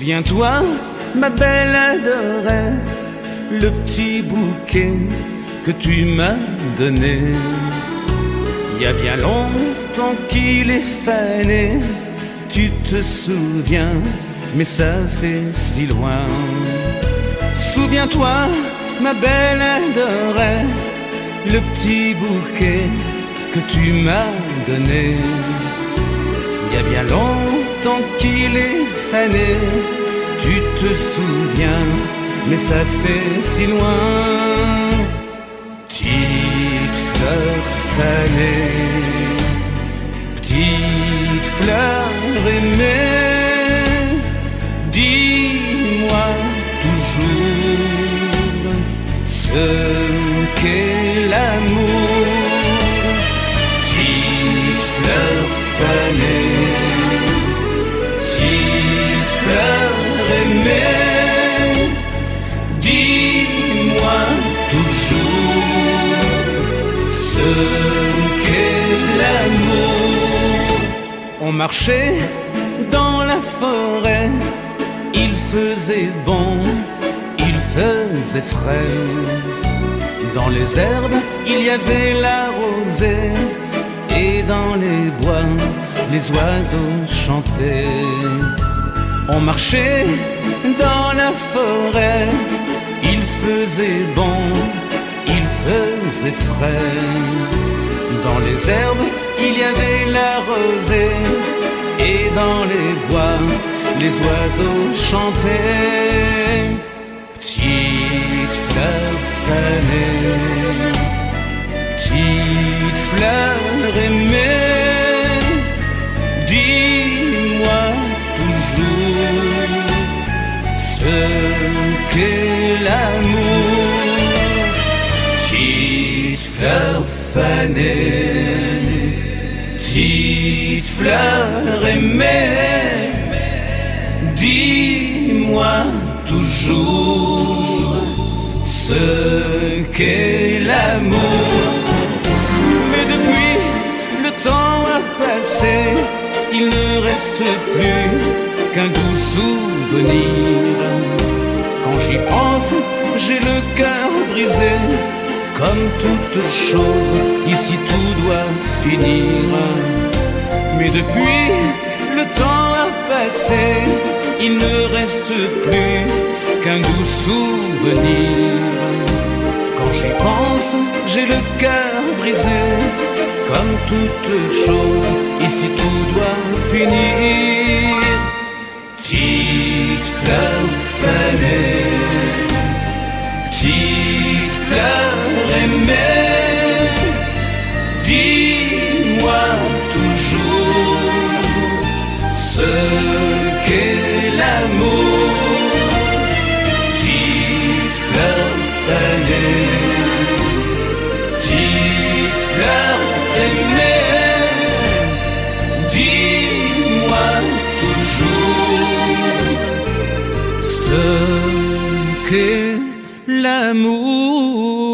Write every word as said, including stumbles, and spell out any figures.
Souviens-toi, ma belle adorée, le petit bouquet que tu m'as donné. Il y a bien longtemps qu'il est fané, tu te souviens, mais ça fait si loin. Souviens-toi, ma belle adorée, le petit bouquet que tu m'as donné. Il y a bien longtemps qu'il est fané, tu te souviens, mais ça fait si loin. Petite fleur fanée, petite fleur aimée, dis-moi toujours ce qu'est l'amour. Petite fleur fanée, petite fleur aimée, dis-moi toujours ce qu'est l'amour. On marchait dans la forêt, il faisait bon, il faisait frais. Dans les herbes, il y avait la rosée, et dans les bois, les oiseaux chantaient. On marchait dans la forêt, il faisait bon, il faisait frais. Dans les herbes, il y avait la rosée, et dans les bois, les oiseaux chantaient. Petite fleur fanée, petite fleur aimée, dis-moi toujours ce qu'est l'amour. Petite fleur fanée, petite fleur aimée, dis-moi toujours ce qu'est l'amour. Mais depuis le temps a passé, il ne reste plus qu'un doux souvenir. Quand j'y pense, j'ai le cœur brisé. Comme toute chose, ici tout doit finir. Mais depuis le temps a passé, il ne reste plus qu'un doux souvenir. Quand j'y pense, j'ai le cœur brisé. Comme toute chose, ici tout doit finir. Petite fleur fanée, petite fleur aimée, dis-moi toujours ce qu'est l'amour. Petite fleur fanée, petite fleur aimée, dis-moi toujours ce qu'est l'amour.